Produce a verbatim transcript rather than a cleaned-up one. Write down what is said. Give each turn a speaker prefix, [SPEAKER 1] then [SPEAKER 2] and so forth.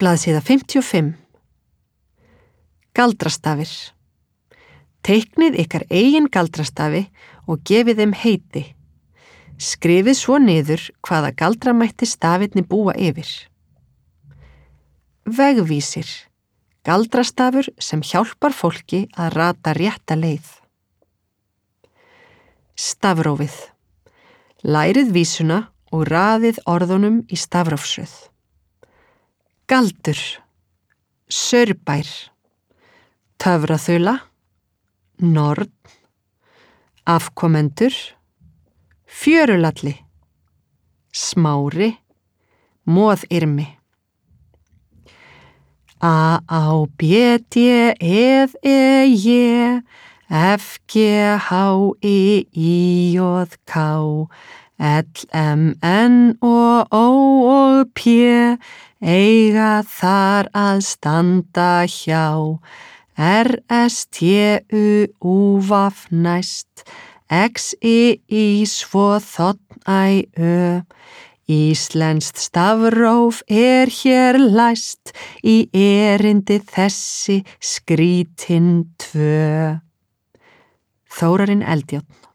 [SPEAKER 1] Blaðsíða fimmtíu og fimm. Galdrastafir. Teiknið ykkar eigin galdrastafi og gefið þeim heiti. Skrifið svo niður hvaða galdramætti stafirnir búa yfir. Vegvísir. Galdrastafur sem hjálpar fólki að rata rétta leið. Stafrófið. Lærið vísuna og raðið orðunum í stafrófsröð. Galdur. Saurbær. Töfraþula. Norn. Afkomendur. Fjörulalli. Smári. Moðyrmi. A, Á, B, D, Eð, E, J, F, G, H, I, I, J, K, L, M, N, O, O og P eiga þar að standa hjá. R, S, T, U, U, V, næst, X, I, I, svo þ, Æ, Ö. Íslenskt stafróf er hér læst í erindi þessi skrítin tvö. Þórarinn Eldjárn.